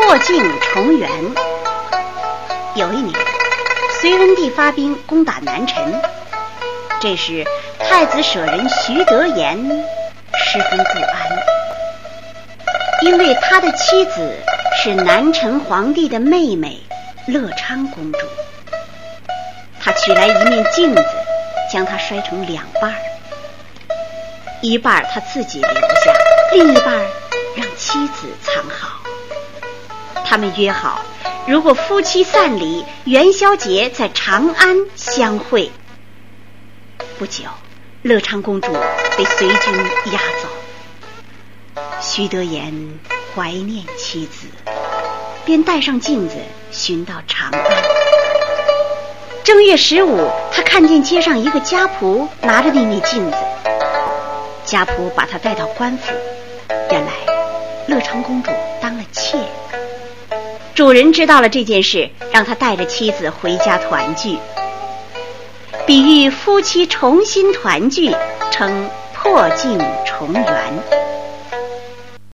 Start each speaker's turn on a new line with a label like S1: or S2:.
S1: 破镜重圆。有一年，隋文帝发兵攻打南陈，这时太子舍人徐德言十分不安，因为他的妻子是南陈皇帝的妹妹乐昌公主。他取来一面镜子，将它摔成两半，一半他自己留下，另一半让妻子藏好。他们约好，如果夫妻散离，元宵节在长安相会。不久，乐昌公主被隋军押走。徐德言怀念妻子，便带上镜子寻到长安。正月15，他看见街上一个家仆拿着那面镜子，家仆把他带到官府，原来乐昌公主当了妾。主人知道了这件事，让他带着妻子回家团聚，比喻夫妻重新团聚，称破镜重圆。